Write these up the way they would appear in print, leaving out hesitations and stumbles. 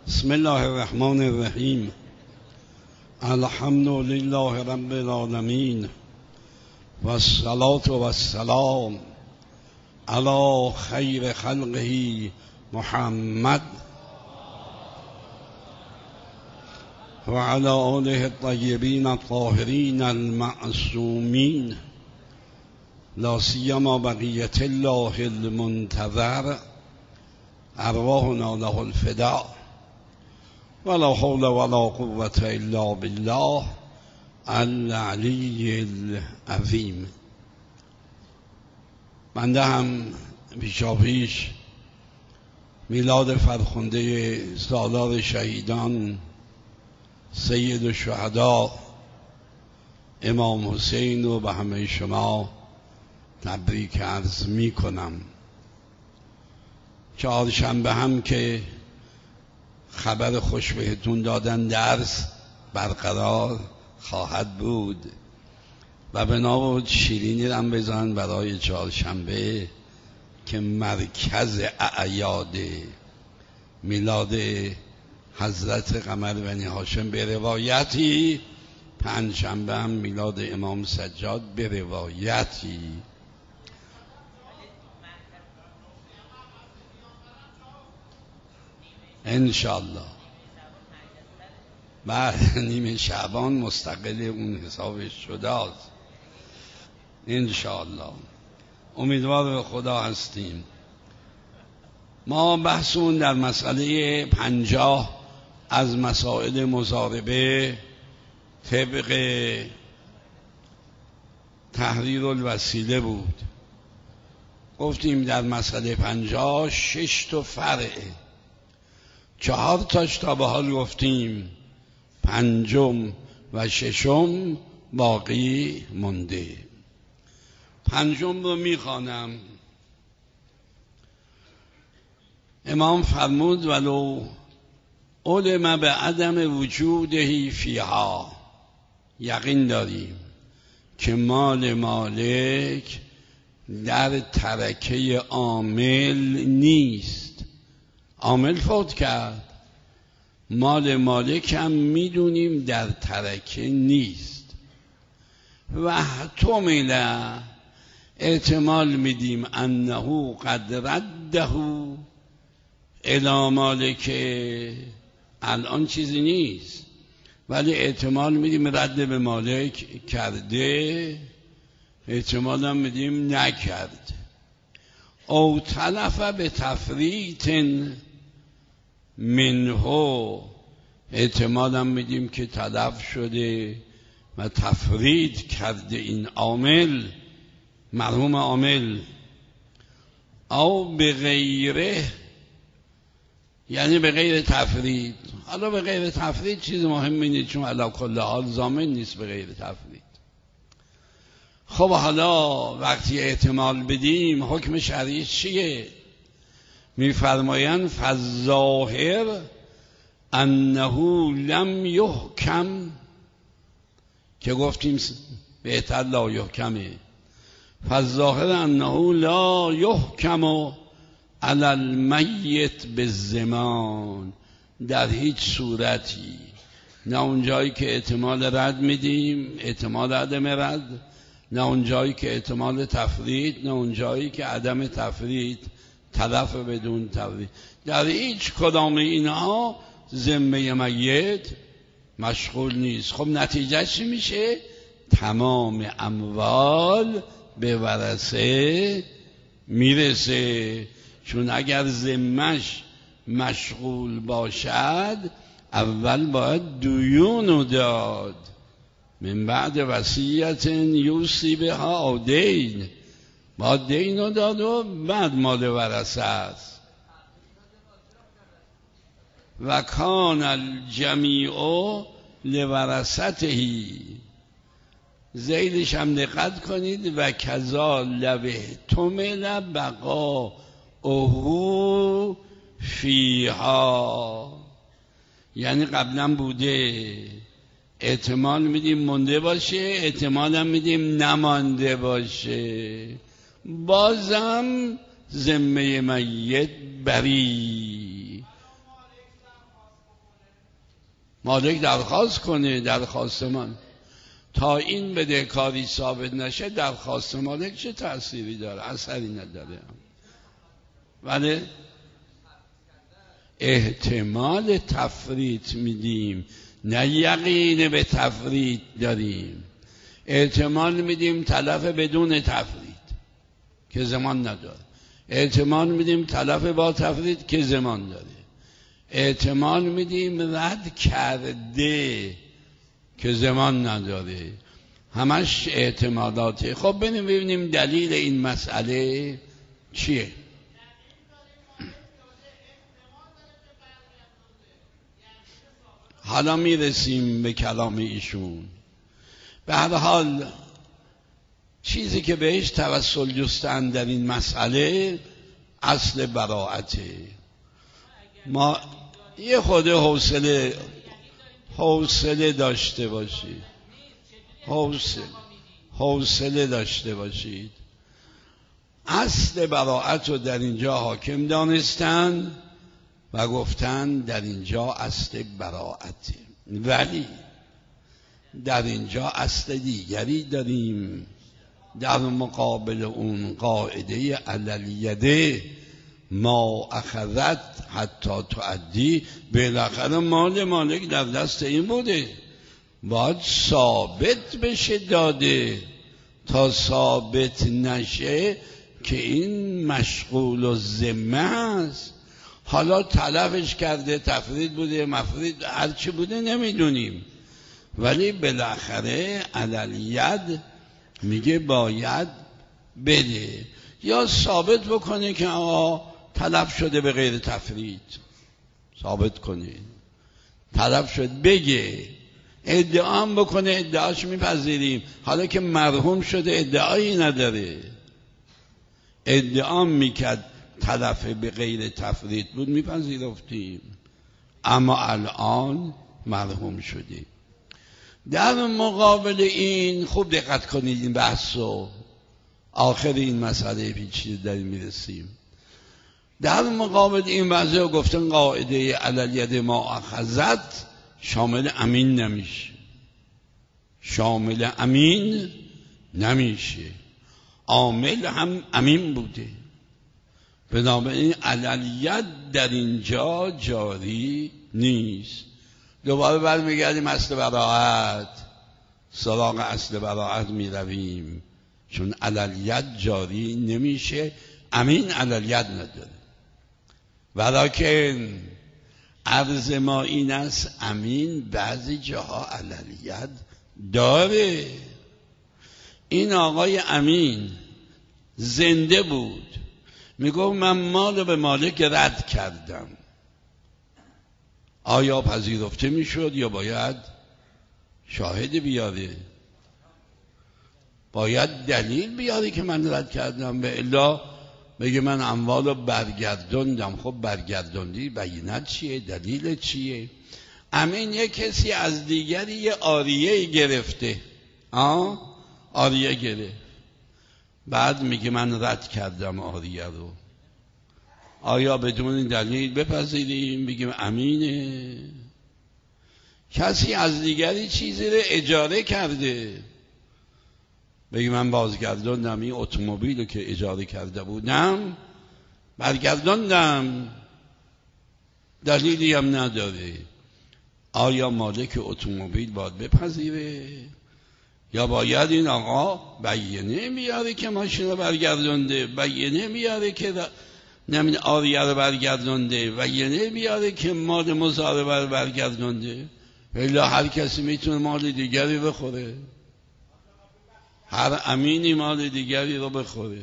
بسم الله الرحمن الرحیم. الحمد لله رب العالمین و الصلاة و السلام علی خیر خلقه محمد و علی آله الطیبین الطاهرین المعصومین، لا سیما بقیة الله المنتظر، ارواحنا له الفداء، ولا حول ولا قوة الا بالله العلی العظیم. بنده هم پیشاپیش میلاد فرخنده سالار شهیدان سید الشهدا امام حسین رو به همه شما تبریک عرض می کنم. چهارشنبه هم که خبر خوش بهتون دادن درس برقرار خواهد بود و بنا شیرینی هم بزن برای چهارشنبه که مرکز اعیاد میلاد حضرت قمر بنی هاشم به روایتی، پنجشنبه هم میلاد امام سجاد به روایتی. انشالله بعد نیمه شعبان مستقل اون حسابش شده است. انشالله امیدوار به خدا هستیم. ما بحثمون در مسئله 50 از مسائل مضاربه طبق تحریر الوسیله بود. گفتیم در مسئله 50 6 تا فرعه، 4 تاش تا به حال گفتیم، 5م و 6م باقی مونده. 5م رو میخوانم. امام فرمود ولو علم به عدم وجوده فیها، یقین داریم که مال مالک در ترکه عامل نیست. عامل فوت کرد، مال مالک هم میدونیم در ترکه نیست. و احتمل احتمال میدیم انه قد رده الی مالک، الان چیزی نیست ولی احتمال میدیم رد به مالک کرده، احتمال هم میدیم نکرد. او تلف به تفریط منه، احتمال هم میدیم که تلف شده و تفرید کرده این عامل، مرحوم عامل. او به غیره، یعنی به غیر تفرید. حالا به غیر تفرید چیز مهمی نیست، چون علی کل حال ضامن نیست به غیر تفرید. خب حالا وقتی احتمال بدیم حکم شرعی چیه؟ میفرمایند فالظاهر انه لم یحکم، که گفتیم بهتر لا یحکمه. فالظاهر انه لا یحکم علی المیت بالضمان، در هیچ صورتی، نه اون جایی که احتمال رد میدیم احتمال عدم رد، نه اون جایی که احتمال تفرید، نه اون جایی که عدم تفرید، تلف بدون تفرید، در هیچ کدام اینها ذمه میت مشغول نیست. خب نتیجه چی میشه؟ تمام اموال به ورثه میرسه. چون اگر ذمه‌اش مشغول باشد اول باید دیون داد، من بعد وصیت یوصی بها او دین، باید دین داد و بعد مال ورثه است. و کان الجمیع لورثته، ذیلش هم دقت کنید. و کذا لو احتمل بقا اوهو فیها، یعنی قبلا بوده، احتمال میدیم مونده باشه، احتمال هم میدیم نمانده باشه، بازم ذمه میت بری. مالک درخواست کنه، درخواست من تا این بدهکاری ثابت نشه درخواست مالک چه تأثیری داره؟ اثری نداره. ولی احتمال تفریط میدیم، نه یقین به تفریط داریم. احتمال میدیم تلف بدون تفریط که زمان نداره، احتمال میدیم تلف با تفریط که زمان داره، احتمال میدیم رد کرده که زمان نداره. همش احتمالاته. خب ببینیم دلیل این مسئله چیه. حالا میرسیم به کلام ایشون. به هر حال چیزی که بهش توسل جستن در این مسئله اصل براءته. ما یه خود حوصله داشته باشید، حوصله داشته باشید. اصل براءت رو در اینجا حاکم دانستن و گفتن در اینجا اصل براءته، ولی در اینجا اصل دیگری داریم در مقابل اون. قاعده علیه ما اخذت حتی تعدی. بالاخره مال مالک در دست این بوده، باید ثابت بشه داده. تا ثابت نشه که این مشغول و ذمه است. حالا تلفش کرده، تفرید بوده، مفرید، هرچی بوده نمیدونیم، ولی بالاخره علالید میگه باید بده، یا ثابت بکنه که تلف شده به غیر تفرید، ثابت کنه تلف شد، بگه، ادعا بکنه، ادعاش میپذیریم. حالا که مرحوم شده ادعایی نداره، ادعا میکرد تلف به غیر تفرید بود میپذیرفتیم، اما الان مرحوم شده. در مقابل این خوب دقت کنید این بحثو، آخر این مسئله پیچیده داریم میرسیم. در مقابل این وضع گفتن قاعده علالید ما اخذت شامل امین نمیشه، شامل امین نمیشه، عامل هم امین بوده. بنابراین علالید در اینجا جاری نیست. دوباره برمیگردیم اصل براءت، سراغ اصل براءت میرویم، چون علالید جاری نمیشه، امین علالید نداره. ولیکن عرض ما این است امین بعضی جاها علالید داره. این آقای امین زنده بود، میگو من مال به مالک رد کردم، آیا پذیرفته میشد یا باید شاهد بیاره؟ باید دلیل بیاره که من رد کردم، به الا بگه من اموال رو برگردوندم. خب برگردوندی، بینت چیه؟ دلیل چیه؟ امین یه کسی از دیگری یه عاریه گرفته، عاریه گرفت، بعد میگه من رد کردم عاریه رو. آیا بدون دلیل بپذیریم بگیم امینه؟ کسی از دیگری چیزی رو اجاره کرده، بگیم من بازگردوندم این اتومبیل رو که اجاره کرده بودم برگردوندم، دلیلی هم نداره. آیا مالک اتومبیل باید بپذیره یا باید این آقا بیانیه بیاره که ماشین رو برگردونده، بیانیه بیاره که نمین آریه رو برگردونده، بیانیه بیاره که مال مزاربه رو برگردونده؟ الا هر کسی میتونه مال دیگری بخوره، هر امینی مال دیگری رو بخوره.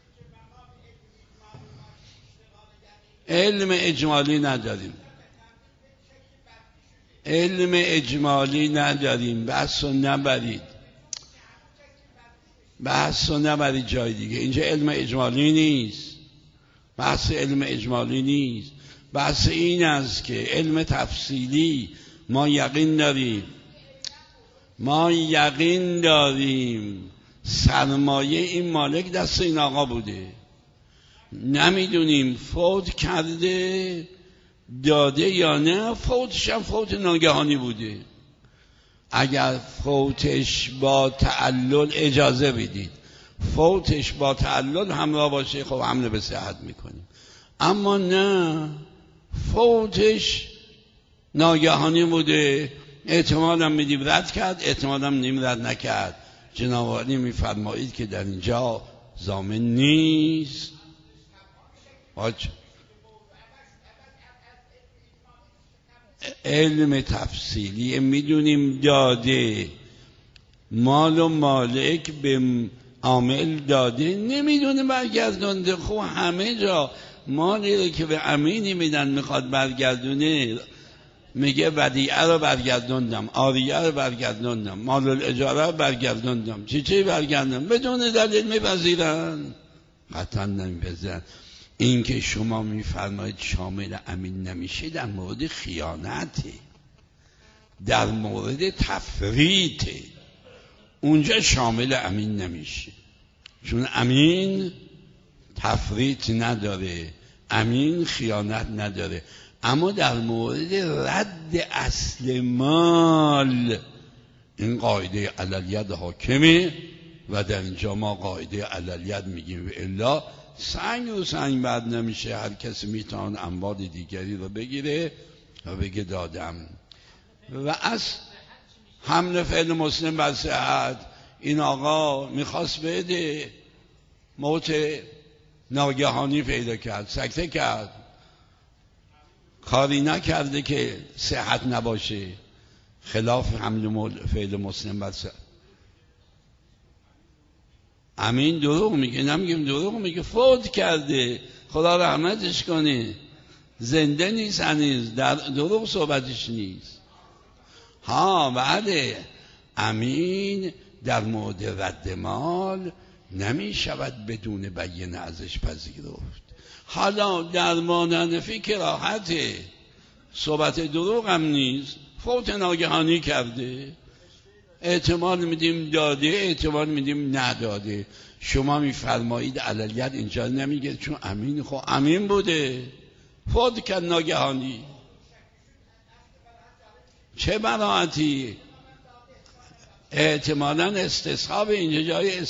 علم اجمالی نداریم، علم اجمالی نداریم. بحث رو نبرید، بحث رو نبرید جای دیگه. اینجا علم اجمالی نیست، بحث علم اجمالی نیست. بحث این است که علم تفصیلی ما یقین داریم، ما یقین داریم سرمایه این مالک دست این آقا بوده، نمیدونیم فوت کرده داده یا نه. فوتش هم فوت ناگهانی بوده. اگر فوتش با تعلل اجازه بدید فوتش با تعلل همراه باشه، خب حمله به صحت میکنیم. اما نه، فوتش ناگهانی بوده، احتمالم میدیم رد کرد، احتمالم نیم رد نکرد. جناب عالی میفرمایید که در اینجا ضامن نیست. علم تفصیلی میدونیم داده، مال و مالک به عامل داده، نمیدونه برگردونده. خب همه جا مالی رو که به امینی میدن میخواد برگردونه، میگه ودیعه رو برگردوندم، عاریه رو برگردوندم، مال الاجاره رو برگردوندم، چی برگردوندم، بدون دلیل میپذیرن؟ قطعا نمیپذیرن. این که شما میفرمایید شامل امین نمیشه در مورد خیانته، در مورد تفریطه، اونجا شامل امین نمیشه، چون امین تفریط نداره، امین خیانت نداره. اما در مورد رد اصل مال این قاعده عللیت حاکمه و در اینجا ما قاعده عللیت میگیم و الا سنگ و سنگ بد نمیشه. هر کسی میتونه اموال دیگری رو بگیره و بگه دادم. و از حمل فعل مسلم بر صحت، این آقا میخواست بده، موت ناگهانی پیدا کرد، سکته کرد، کاری نکرده که صحت نباشه، خلاف حمل فعل مسلم بر صحت. امین دروغ میگه، نمیگیم دروغ میگه، فوت کرده، خدا رحمتش کنه، زنده نیست هنوز، در دروغ صحبتش نیست. ها بله، امین در مورد رد مال نمی شود بدون بینه ازش پذیرفت. حالا در ماننفی که راحته، صحبت دروغ هم نیست، فوت ناگهانی کرده، احتمال میدیم داده، احتمال میدیم نداده. شما میفرمایید عللیت اینجا نمیگه، چون امین خب امین بوده، فوت کرد ناگهانی، چه براعتی؟ احتمالاً استصحاب، اینجا جای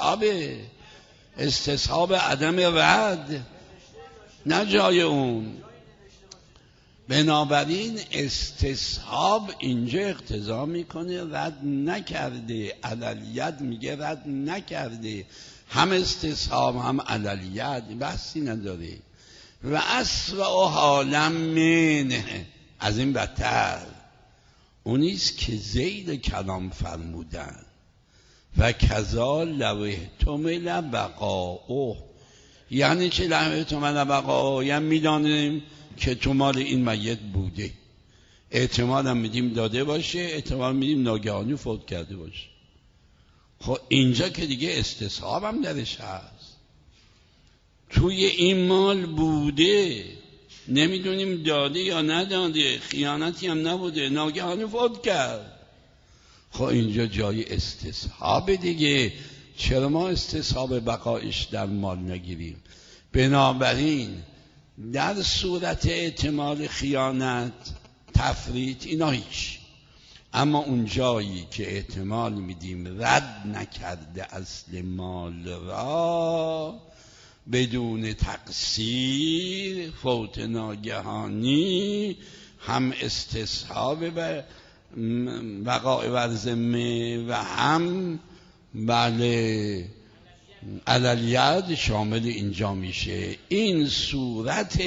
استصحاب عدم رد، نه جای اون. بنابراین استصحاب اینجا اقتضا میکنه رد نکرده، عللیت میگه رد نکرده، هم استصحاب هم عللیت بحثی نداره. و اسرع حالا من، از این بدتر اونیست که زید کلام فرمودن و کذا لو احتمل بقاؤه. یعنی چه لو احتمل بقاؤه؟ یعنی میدانیم که تو مال این میت بوده، احتمال هم میدیم داده باشه، احتمال میدیم ناگهانی فوت کرده باشه. خب اینجا که دیگه استصحاب هم درش هست، توی این مال بوده، نمیدونیم داده یا نداده، خیانتی هم نبوده، ناگهانی فوت کرد. خب اینجا جای استصحاب دیگه، چرا ما استصحاب بقایش در مال نگیریم؟ بنابراین در صورت احتمال خیانت، تفریط، اینا هیچ. اما اون جایی که احتمال میدیم رد نکرده اصل مال را بدون تقصیر، فوت ناگهانی، هم استصحاب بقاء بر ذمه و هم بله عللیت شامل اینجا میشه. این صورت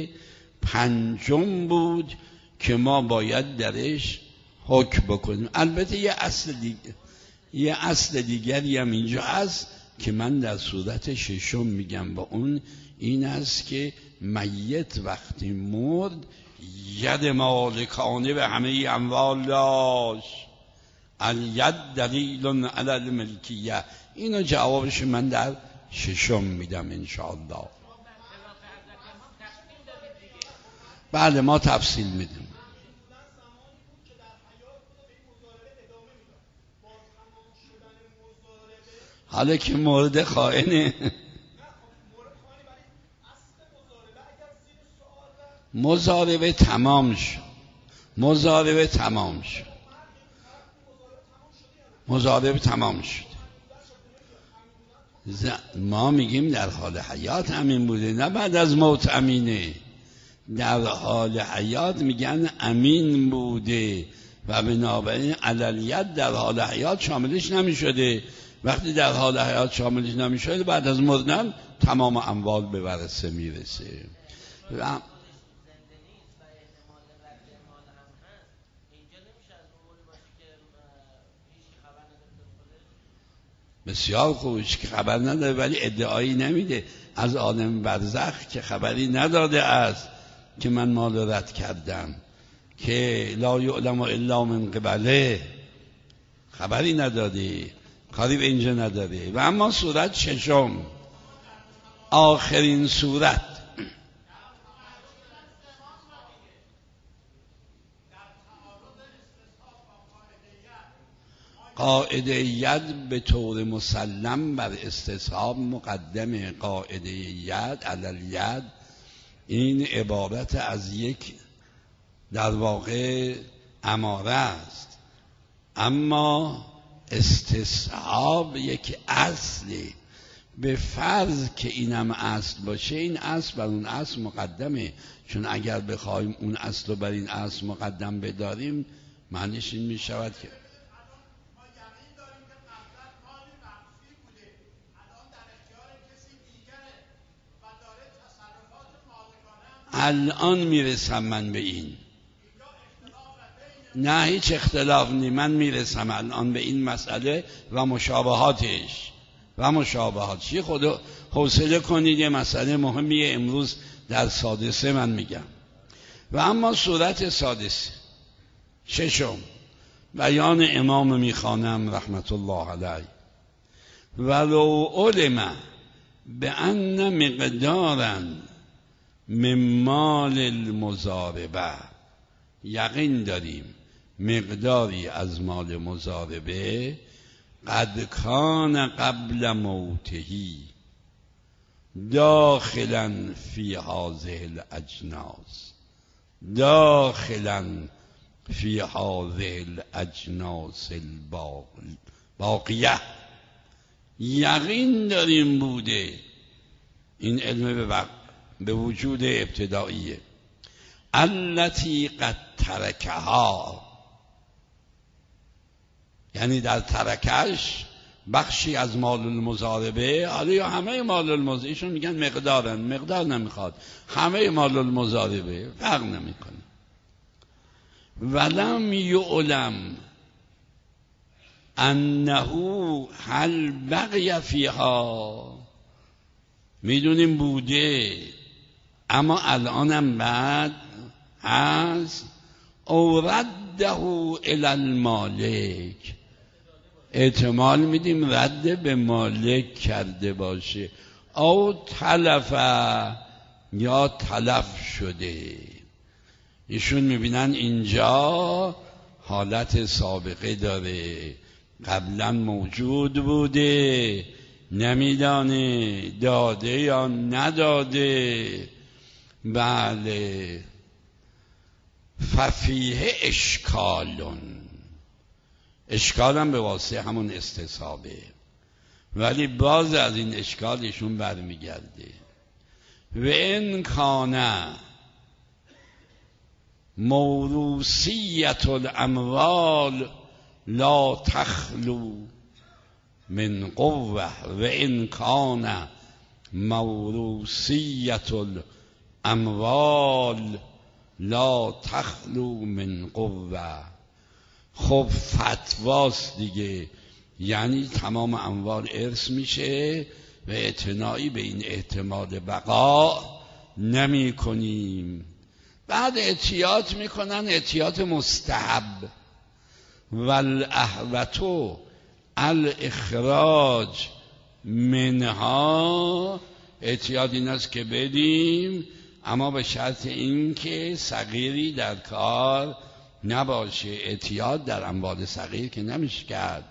پنجم بود که ما باید درش حکم بکنیم. البته یه اصل دیگری هم اینجا هست که من در صورت ششم میگم، با اون این است که میت وقتی مرد ید مالکانه به همه اموال داشت، الید دلیل علی الملکیه. اینو جوابش من در ششم میدم انشاءالله. بله ما تفصیل میدیم. حالا که مورد خائنه مضاربه تمام شد. مضاربه تمام شد. ما میگیم در حال حیات امین بوده، نه بعد از موت امینه. در حال حیات میگن امین بوده و بنابراین عللیت در حال حیات شاملش نمیشده. وقتی در حال حیات شاملش نمیشده، بعد از مردن تمام اموال به ورثه میرسه. و بسیار خوبش که خبر نداره، ولی ادعایی نمیده از عالم برزخ که خبری نداده است که من مال رد کردم، که لا یعلم الا من قبله، خبری نداده، کاری به اینجا نداره. و اما سورت ششم، آخرین سورت، قاعده ید به طور مسلم بر استصحاب مقدم قاعده ید علی ید. این عبارت از یک در واقع اماره است، اما استصحاب یک اصلی. به فرض که اینم اصل باشه، این اصل بر اون اصل مقدمه، چون اگر بخوایم اون اصل رو بر این اصل مقدم بداریم معنیش این می شود که الان میرسم من به این، نه هیچ اختلاف نی، من میرسم الان به این مسئله و مشابهاتش خود حوصله کنید. یه مسئله مهمیه امروز در سادسه من میگم. و اما صورت سادسه ششم، بیان امام میخوانم رحمت الله علیه: ولو علم بأن مقدارا من مال المضاربه، یقین داریم مقداری از مال مضاربه قد کان قبل موتهی داخلا فی هذه الاجناس، الباقیه. یقین داریم بوده، این علم به وجود ابتداییه، التی قد ترکها، یعنی در ترکش بخشی از مال المضاربه، حالا یا همه مال المضاربه، ایشون میگن مقدار نمیخواد، همه مال المضاربه فرق نمیکنه. ولم یعلم انه هل بقی فیها، میدونیم بوده اما الانم بعد هست، او رده الی المالک، احتمال میدیم رد به مالک کرده باشه، او تلفه، یا تلف شده. ایشون میبینن اینجا حالت سابقه داره، قبلا موجود بوده، نمیدانه داده یا نداده. بله، ففیه اشکالم به واسطه همون استصحابه، ولی باز از این اشکالشون برمیگرده. و ان کان موروثیت الاموال لا تخلو من قوه، و ان کان موروثیت الاموال لا تخلو من قوه. خب فتواست دیگه، یعنی تمام اموال ارث میشه و اعتنایی به این احتمال بقا نمی کنیم. بعد احتیاط میکنن، احتیاط مستحب، والاحوط الاخراج منها، احتیاط این است که بدیم اما به شرط این که صغیری در کار نباشه. احتیاط در اموال صغیر که نمیشه کرد.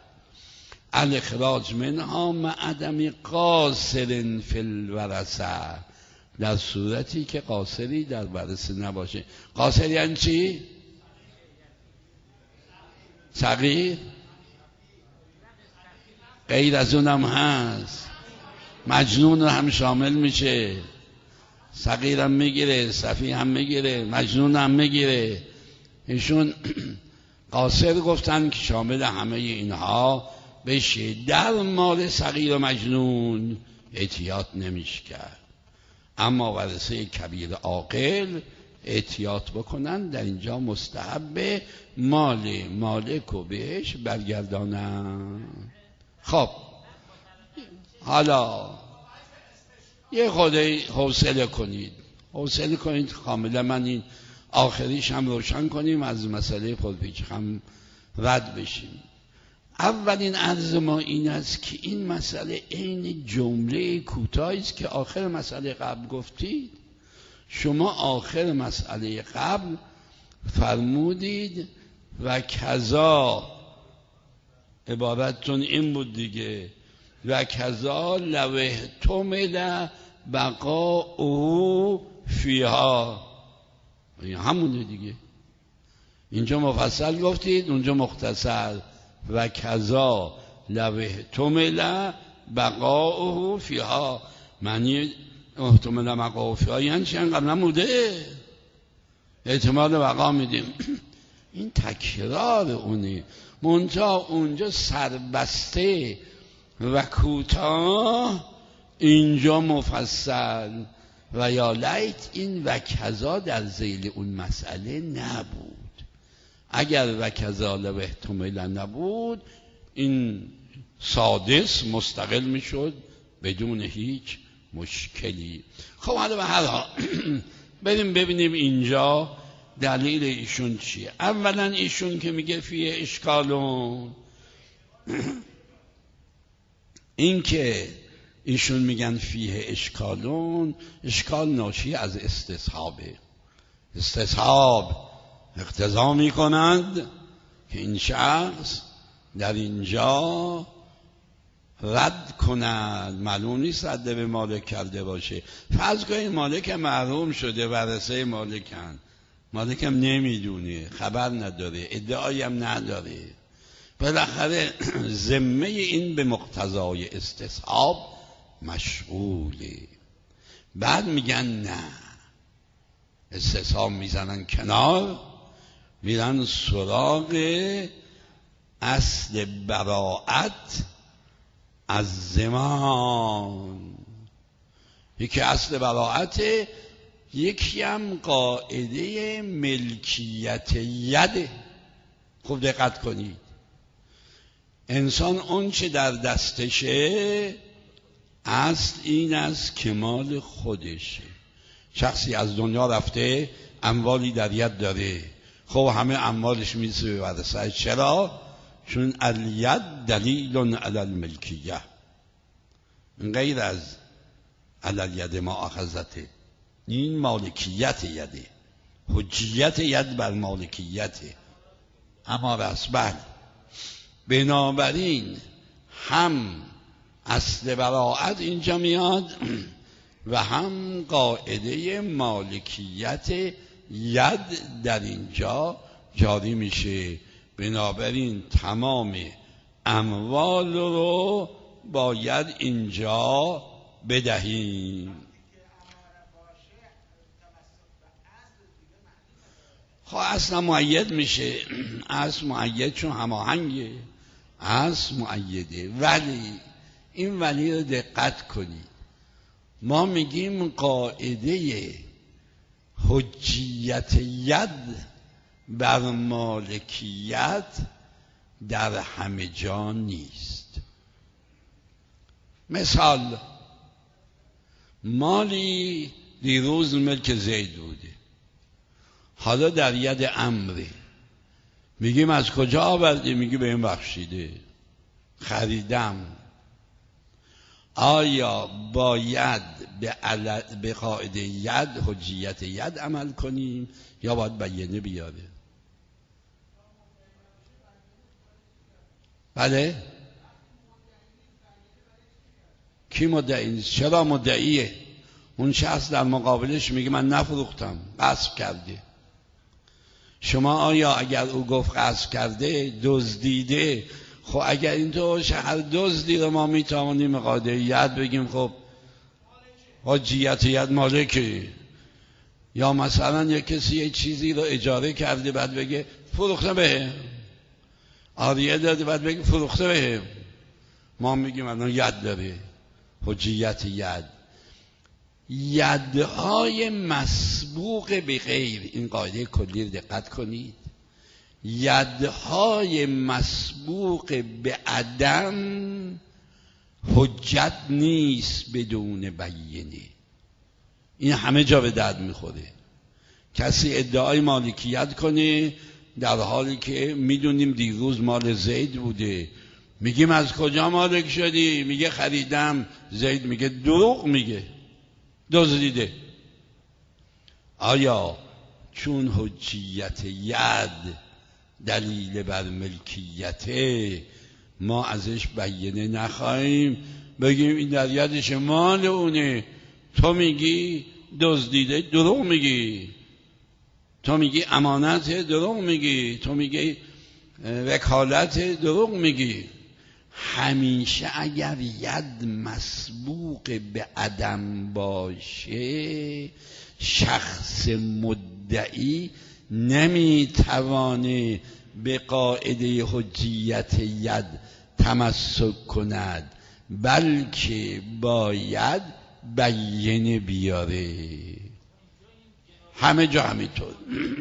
الاخراج منها مع عدم قاصر فی الورثه، در صورتی که قاصری در بررسی نباشه. قاصر یعنی چی؟ صغیر؟ غیر از اونم هست، مجنون هم شامل میشه، صغیر هم میگیره، سفیه هم میگیره، مجنون هم میگیره. ایشون قاصر گفتن که شامل همه اینها بشه. در مال صغیر و مجنون احتیاط نمیشه کرد، اما ورثه کبیر عاقل احتیاط بکنن. در اینجا مستحب مال مالک رو بهش برگردانن. خب حالا یه خودی حوصله کنید کاملا. من این آخریش هم روشن کنیم، از مسئله پرپیچ هم رد بشیم. اولین عرض ما این است که این مسئله عین جمله کوتاهی است که آخر مسئله قبل گفتید. شما آخر مسئله قبل فرمودید و کذا، عبارتتون این بود دیگه، و کذا لو احتمل بقاؤه فیها، همونه دیگه. اینجا مفصل گفتید، اونجا مختصر. و کذا لو احتمل بقاؤه فیها، معنی احتمل بقاؤه فیها یعنی چی؟ قبلا بوده، احتمال بقا میدیم. این تکرار اونه، منتها اونجا سربسته و کوتاه، اینجا مفصل. و یا لیت این و کذا در ذیل اون مسئله نبود. اگر و کذا لو احتمل نبود، این سادس مستقل میشد بدون هیچ مشکلی. خب حالا به هر حال بریم ببینیم اینجا دلیل ایشون چیه. اولا ایشون که میگه فیه اشکالون، این که ایشون میگن فیه اشکالون، اشکال ناشی از استصحابه. استصحاب اقتضا میکنند که این شخص در اینجا رد کند. معلوم نیست رد به مالک کرده باشه. فرض کنید مالک محروم شده، ورثه مالکن، مالکم نمیدونه، خبر نداره، ادعایی هم نداره، بالاخره ذمه این به مقتضای استصحاب مشغوله. بعد میگن نه، استصحاب میزنن کنار، میرن سراغ اصل براءت از زمان. یکی اصل براءت، یکی هم قاعده ملکیت ید. خوب دقت کنید، انسان اون چه در دستشه اصل این است که مال خودشه. شخصی از دنیا رفته، اموالی در ید داره، خب همه اموالش میرسه به ورثه. چرا؟ چون الید دلیل علی الملکیه، غیر از علی الید ما اخذته. این مالکیت یده، حجیت ید بر مالکیت اما رسبل. بنابراین هم اصل براءت اینجا میاد و هم قاعده مالکیت ید در اینجا جاری میشه. بنابراین تمام اموال رو باید اینجا بدهیم. خب اصلا مؤید میشه، اصل مؤید چون هماهنگه، اصل مؤیده. ولی این ولی رو دقت کنید، ما میگیم قاعده حجیت ید بر مالکیت در همه جا نیست. مثال، مالی دیروز ملک زید بوده، حالا در ید امره، میگیم از کجا آوردی؟ میگی به این بخشیده، خریدم. آیا باید به قاعده ید، حجیت ید عمل کنیم یا باید بیانه بیاره؟ بله؟ کی مدعی؟ چرا مدعیه؟ اون شخص در مقابلش میگه من نفروختم، غصب کرده. شما آیا اگر او گفت غصب کرده، دزدیده، خب اگر اینطور هر دزدی رو ما میتوانیم قاعده ید بگیم خب حجیت ید مالکه، یا مثلا یک کسی یه چیزی رو اجاره کرده بعد بگه فروخته بهم، عاریه داده بعد بگه فروخته بهم، ما میگیم الان ید داره، حجیت ید. یدهای مسبوق به غیر، این قاعده کلی رو دقت کنید، یدهای مسبوق به عدم حجت نیست بدون بیینه. این همه جا به درد میخوره. کسی ادعای مالکیت کنه در حالی که میدونیم دیروز مال زید بوده، میگیم از کجا مالک شدی؟ میگه خریدم. زید میگه دروغ میگه، دزدیده. آیا چون حجیت ید دلیل بر ملکیته ما ازش بیینه نخواهیم؟ بگیم این در یدش مال اونه، تو میگی دزدیده، دروغ میگی، تو میگی امانت، دروغ میگی، تو میگی وکالت، دروغ میگی. همیشه اگر ید مسبوق به عدم باشه، شخص مدعی نمیتوانه به قاعده حجیت ید تمسک کند، بلکه باید بیینه بیاره. همه جا همینطور.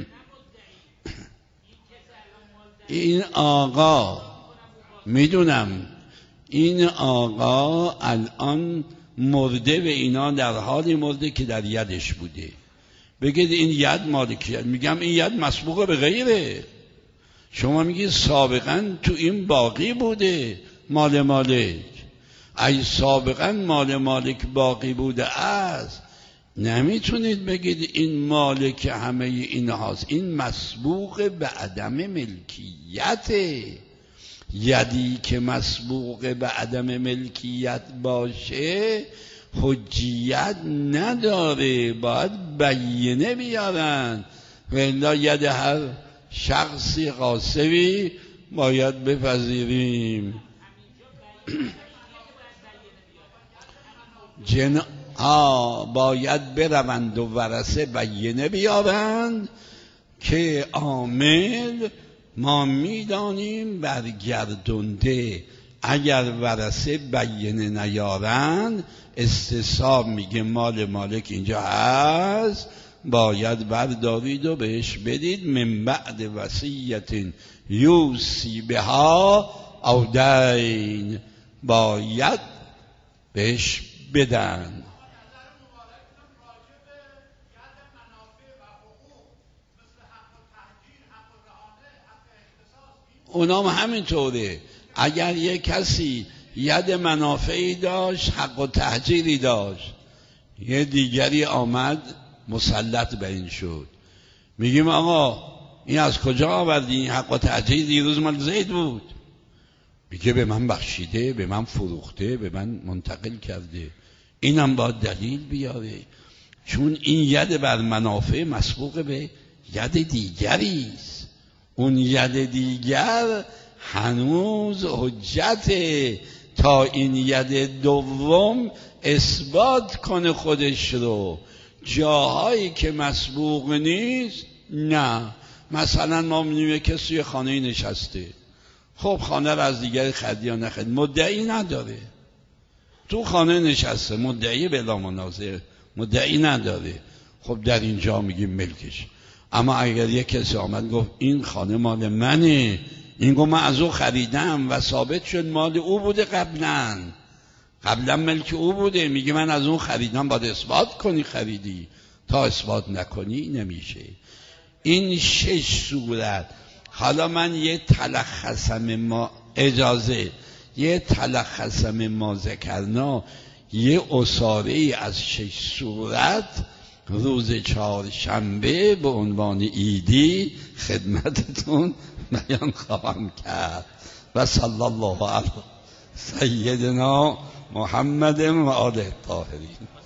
این آقا میدونم این آقا الان مرده و اینا در حالی مرده که در یدش بوده. بگید این ید مالکیت، میگم این ید مسبوق به غیره. شما میگید سابقا تو این باقی بوده مال مالک. ای سابقا مال مالک باقی بوده است، نمیتونید بگید این مالک همه این هاست. این مسبوق به عدم ملکیته. یدی که مسبوق به عدم ملکیت باشه حجیت نداره، باید بیینه بیارن. و الا ید هر شخصی غاصبی باید بپذیریم. باید بروند و ورثه بیینه بیارند که عامل ما میدانیم برگردنده. اگر ورثه بیینه نیارند، استصحاب میگه مال مالک اینجا هست، باید بردارید و بهش بدید. من بعد وصیت یوصی بها او دین، باید بهش بدن. اونام همینطوره. اگر یک کسی ید منافعی داشت، حق و تحجیری داشت، یه دیگری آمد مسلط به این شد، میگیم آقا این از کجا آوردی؟ این حق و تحجیر دیروز مال زید بود. میگه به من بخشیده، به من فروخته، به من منتقل کرده. اینم باید دلیل بیاره، چون این ید بر منافع مسبوق به ید دیگریست. اون ید دیگر هنوز حجته تا این ید دوم اثبات کنه خودش رو. جاهایی که مسبوق نیست نه. مثلا ما می‌بینیم کسی خانه نشسته، خب خانه رو از دیگری خرید یا نخرید، مدعی نداره، تو خانه نشسته، مدعی بلا منازع، مدعی نداره، خب در اینجا میگیم ملکش. اما اگر یک کسی آمد گفت این خانه مال منه، این گفت من از او خریدم و ثابت شد مال او بوده، قبلا ملک او بوده، میگه من از اون خریدم، باید اثبات کنی خریدی. تا اثبات نکنی نمیشه. این 6 صورت. حالا من یه تلخصم ما اجازه، یه تلخصم ما ذکرنا، یه اساره از 6 صورت روز 4شنبه به عنوان ایدی خدمتتون بیان خواهم کرد. و صلی الله علی سیدنا محمد و آله الطاهرین.